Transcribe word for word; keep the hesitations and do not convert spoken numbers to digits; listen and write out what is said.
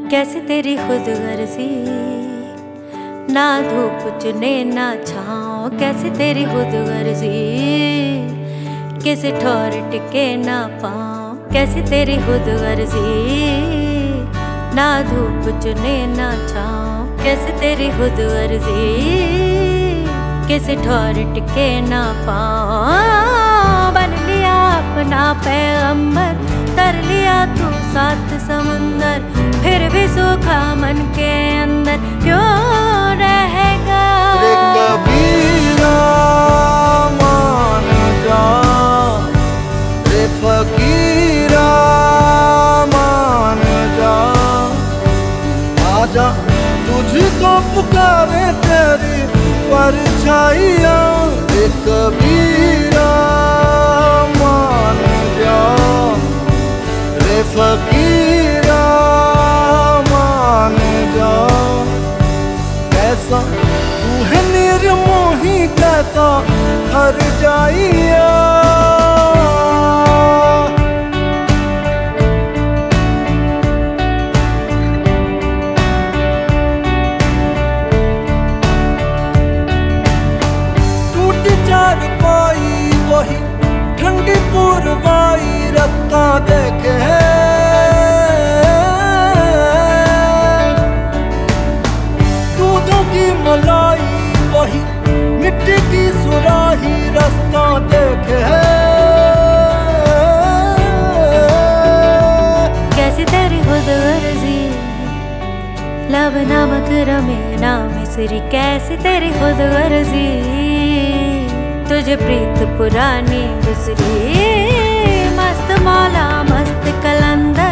कैसे तेरी खुद गर्जी, ना धूप चुने ना छाँव। कैसे तेरी खुद गर्जी, किसी ठौर टिके ना पाँव। कैसे तेरी खुद गर्जी, ना धूप चुने ना छाँव। कैसे तेरी खुद गर्जी, किसी ठौर टिके ना पाँव। बन लिया अपना पैगंबर, तर लिया तू सात समंदर, फिर भी सूखा मन के अंदर क्यों रहेगा। रे कबीरा मान जा, रे फकीरा मान जा, आजा तुझको पुकारे तेरी परछाइयाँ। रे कबीरा मान जा, रे फकीरा मान जा। कैसा तू है निर्मोही, कैसा हर जाइया। टूट चार पाई वही ठंडी पुरवाई, रत्ता देखे दूधों की मलाई वही मिट्टी की सुराही, रास्ता देखे। कैसी तेरी खुद गर्जी, लब नमक रमे ना मिसरी। कैसी तेरी खुद गर्जी, तुझे प्रीत पुरानी गुजरी। मस्त मौला मस्त कलंदर,